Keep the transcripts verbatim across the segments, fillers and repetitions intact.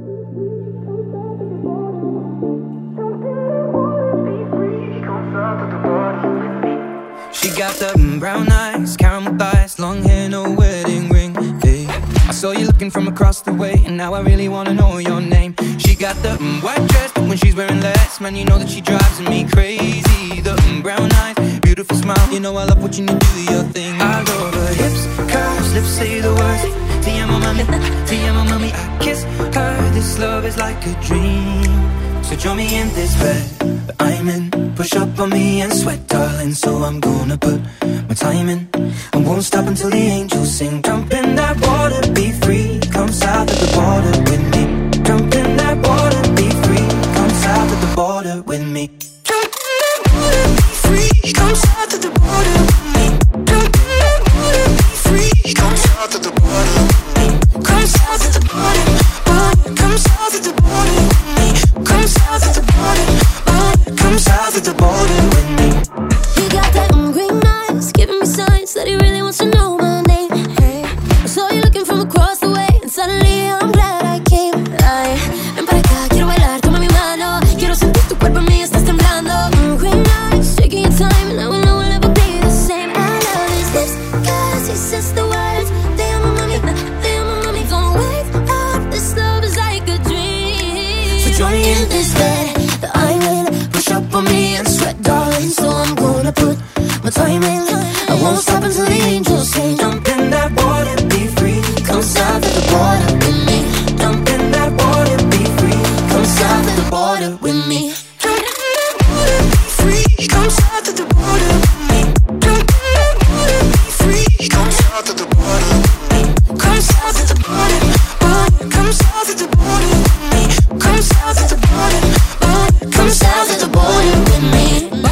She got the mm, brown eyes, caramel thighs, long hair, no wedding ring. Hey, I saw you looking from across the way, and now I really wanna know your name. She got the mm, white dress, but when she's wearing less, man, you know that she drives me crazy. The mm, brown eyes, beautiful smile, you know I love watching you do your thing. I love her hips, curves, lips say the words. Te amo mami, te amo mami. I kiss her, this love is like a dream. So join me in this bed that I'm in. Push up on me and sweat, darling. So I'm gonna put my time in. I won't stop until the angels sing. Jump in that water, be free. Come south of the border with me. Jump in that water, be free. Come south of the border with me. Jump in that water, be free. Come south of the border with me. Jump in that water, be free. Come south of the border with me. Come south of the border, border. Come south of the border with me. Come south of the border, border. Come south of the border with me. He got that mm, green eyes, giving me signs that he really wants to know my name. Hey, I saw you looking from across the way, and suddenly I'm glad I came. Ay, ven para acá, quiero bailar, toma mi mano. Quiero sentir tu cuerpo en mí, estás temblando. Mm, green eyes, taking your time, and I will know we'll never be the same. I love his lips, cause he says the words. Te amo mami, te amo mami. Don't wake up, this love is like a dream. So join me in this bed that I'm in. Push up on me and sweat, darling. So I'm gonna put my time in. I won't stop until the angels sing. Jump in that water, be free. Come south of the border with me. Jump in that water, be free. Come south of the border with me. Jump in that water, be free. Come south of the border with me. Jump in that water, be free. Come south of the border with me. Come south of the border, border. Come south of the border with me. Come south of the border, border. Come south of the border with me.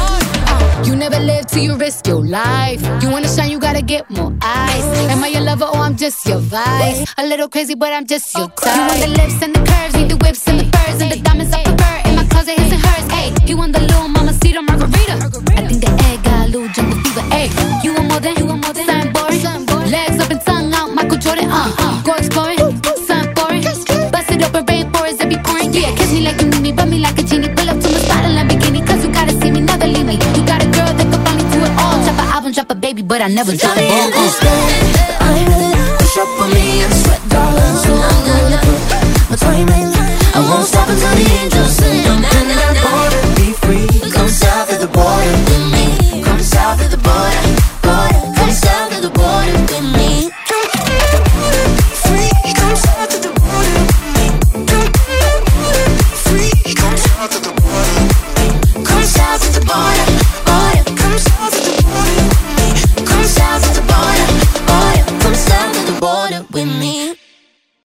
You never live till you risk your life. You wanna shine, you gotta get more eyes. Am I your lover or I'm just your vice? A little crazy, but I'm just your type. You want the lips and the curves, need the whips and the furs, and the diamonds I prefer. In my closet, his and hers. Hey, you want the little mamacita margarita? I think the egg got a little jungle fever. Hey, you want more than, you want more than something boring. Legs up and tongue out, Michael Jordan. Uh, go exploring, something foreign. Bust it open, rainforest, it be pouring. Yeah, kiss me like you need me, rub me like a genie. Pull up to my spot in Lamborghini, cause you gotta see me, never leave me. You got a girl that could find me to it all. Drop an album, drop a baby, but I never drop a ball.